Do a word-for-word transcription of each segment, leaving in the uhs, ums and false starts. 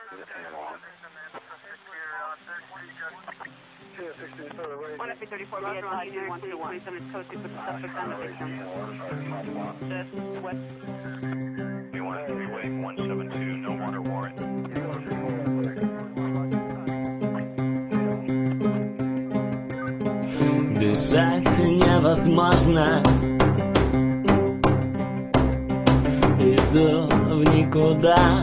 one F thirty-four, Roger, Roger, one two one. twenty-seven code, put the suspect on the victim. Just west. B one three-way, one seven two, no water warrant. Дышать невозможно. Иду в никуда.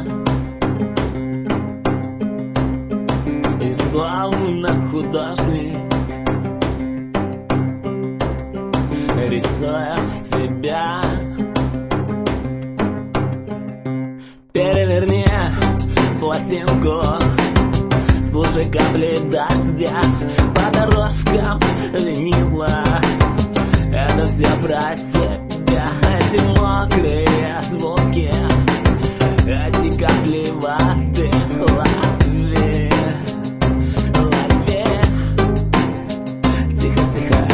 И словно художник рисуя тебя. Переверни пластинку, слушай капли дождя по дорожкам винила. Это все про тебя, эти мокрые звуки, эти капли воды. Лови, лови. Тихо, тихо.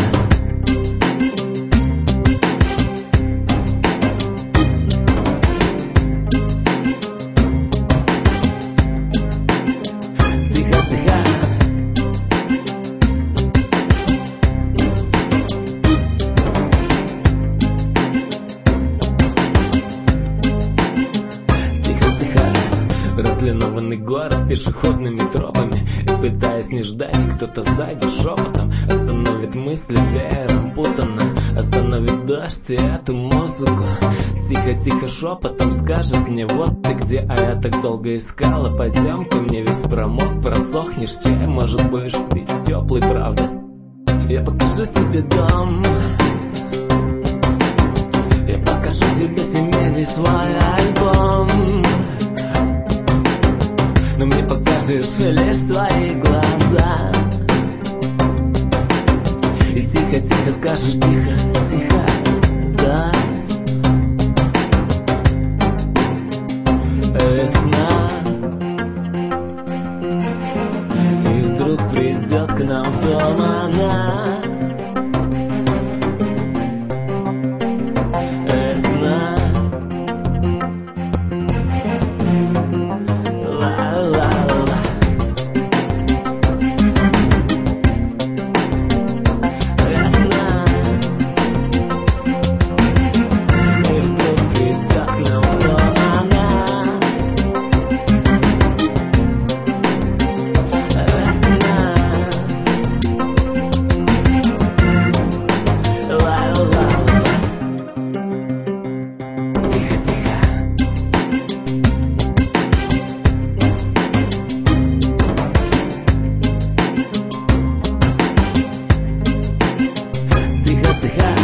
Разлинованный город пешеходными тропами, и пытаясь не ждать, кто-то сзади шепотом остановит мысли веером путанно, остановит дождь и эту музыку. Тихо-тихо шепотом скажет мне: вот ты где, а я так долго искала. Пойдем ко мне, весь промок, просохнешь, чай, может, будешь пить теплый, правда? Я покажу тебе дом, я покажу тебе семейный свой альбом. Но мне покажешь лишь твои глаза. И тихо-тихо скажешь: тихо, тихо, да. Весна, и вдруг придет к нам в дом она. Весна, тихо, тихо.